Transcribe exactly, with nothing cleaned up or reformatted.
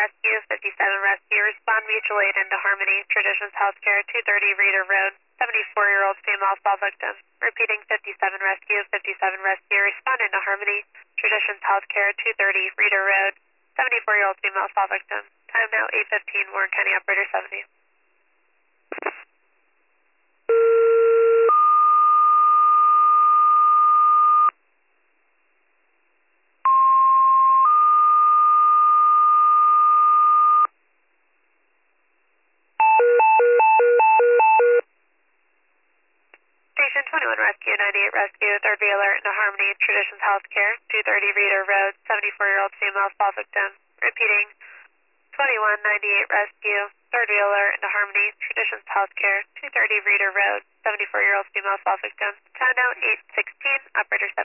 Rescue, fifty-seven Rescue. Respond mutual aid into Harmony, Traditions Healthcare, two thirty Reader Road, seventy-four-year-old female fall victim. Repeating, fifty-seven Rescue, fifty-seven Rescue. Respond into Harmony, Traditions Healthcare, two thirty Reader Road, seventy-four-year-old female fall victim. Time now eight fifteen, Warren County Operator seventy. Station twenty-one Rescue, ninety-eight Rescue, third be alert into Harmony, Traditions Healthcare, two thirty Reader Road, seventy-four-year-old female fall victim. Repeating, twenty-one ninety-eight Rescue, third be alert into Harmony, Traditions Healthcare, two thirty Reader Road, seventy-four-year-old female fall victim. Time now eight sixteen, Operator seventy.